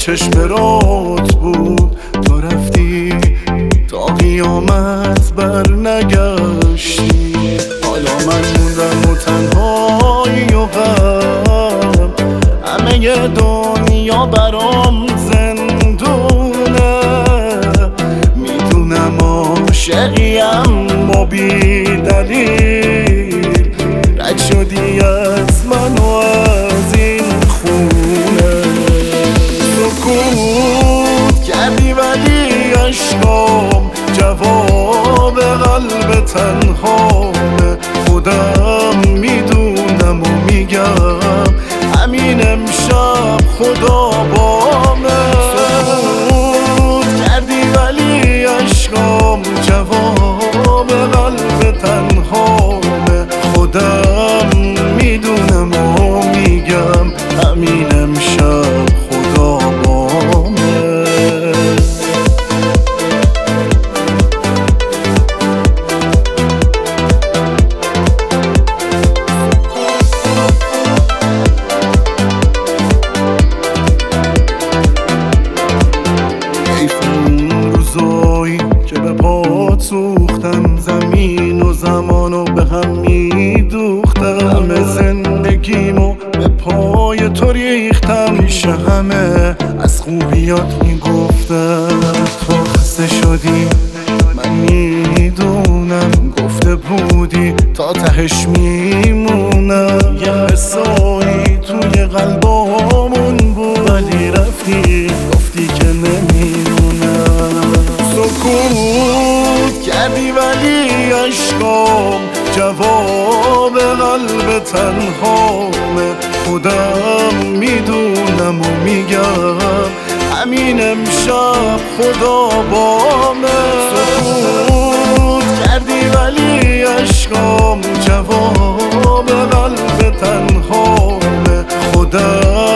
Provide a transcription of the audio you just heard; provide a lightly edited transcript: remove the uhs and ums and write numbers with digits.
چشم برات بود، تو رفتی تا قیامت بر نگشتی. حالا من موندم و تنهایی و غم، همه دنیا برام زندونه. میدونم عاشقیم و بی دلیل رد شدی از من و از این خونه. سکوت کردی ولی عشقام جواب قلب تنهامه. خودم میدونم و میگم همین امشب خدا بامه. سکوت کردی ولی عشقام جواب قلب تنهامه. خودم میدونم و میگم همین امشب خدا بامه. که به پات سوختم، زمین و زمانو به هم میدوختم. همه زندگیمو به پای تو ریختم، پیش همه از خوبیات میگفتم. تو خسته شدی من میدونم، گفته بودی تا تهش میمونم. یه قصایی توی قلبامون بود ولی رفتی گفتی که نمیمونم. سکوت کردی ولی عشقام جواب قلب تنهامه. خودم میدونم و میگم همین امشب خدا بامه. سکوت کردی ولی عشقام جواب قلب تنهامه. خودم